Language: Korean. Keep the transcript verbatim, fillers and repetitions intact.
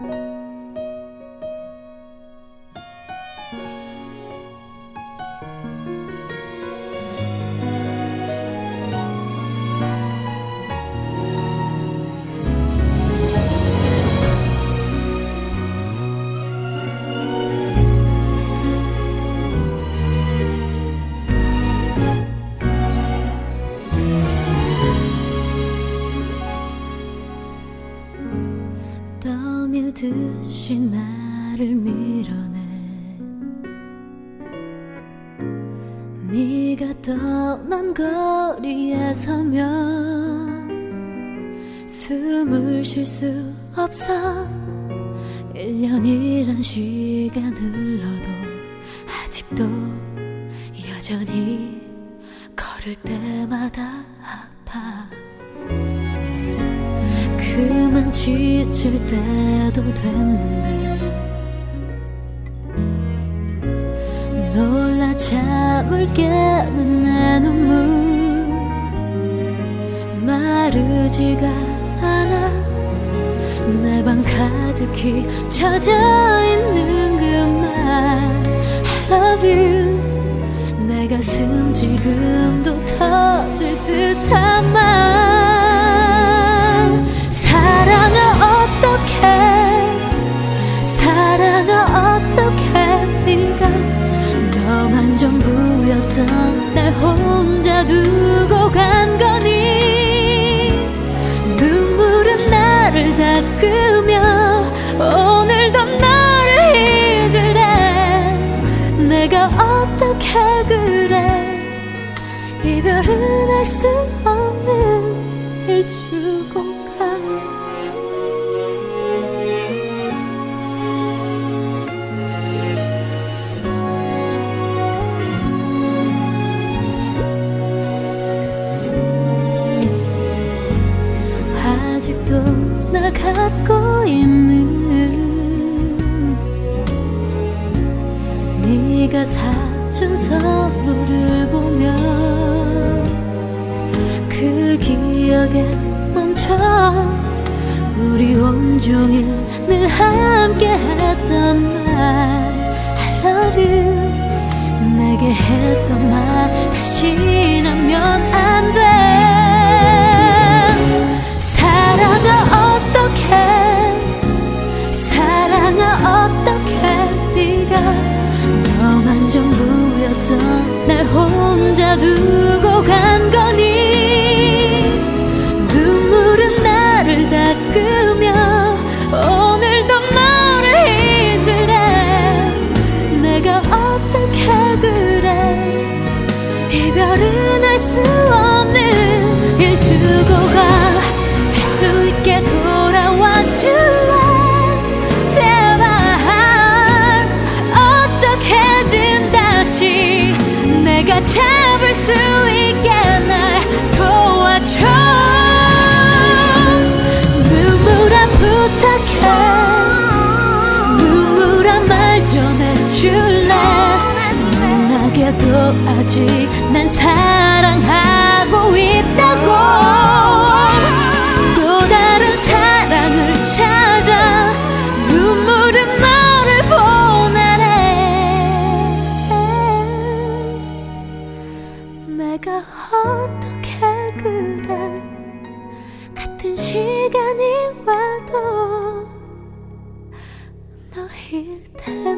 떠밀듯이 나를 밀어내 네가 떠난 거리에 서면 숨을 쉴 수 없어. 일 년이란 시간 흘러도 아직도 여전히 걸을 때마다 아파. 그만 지칠 때도 됐는데 놀라 잠을 깨는 내 눈물 마르지가 않아. 내 방 가득히 젖어있는 그 말 I love you. 내 가슴 지금도 터질 듯한 말 사랑아 어떡해 사랑아 어떡해. 네가 너만 전부였던 날 혼자 두고 간 거니. 눈물은 나를 닦으며 오늘도 너를 잊으래. 내가 어떻게 그래. 이별은 할 수 없는 일 주고 가. 아직도 나 갖고 있는 네가 사준 선물을 보며 그 기억에 멈춰. 우리 온종일 늘 함께 했던 말 I love you. 내게 했던 말 다시 나면 안 돼. 사랑아 어떡해 사랑아 어떡해. 네가 너만 전부였던 날 혼자 두고 간 거니. 눈물은 나를 닦으며 오늘도 너를 잊으래. 내가 어떡해 그래. 이별은 할 수 없는 일 주고 가. 살 수 있게 돌아와 줄래. 제발 어떻게든 다시 내가 잡을 수 있게 날 도와줘. 눈물아 부탁해. 눈물아 말 전해줄래. 만나게도 아직 난 사랑하고 있다고. 또 다른 사랑을 찾아 눈물은 너를 보내네. 내가 어떻게 그래. 같은 시간이 와도 너일 텐데.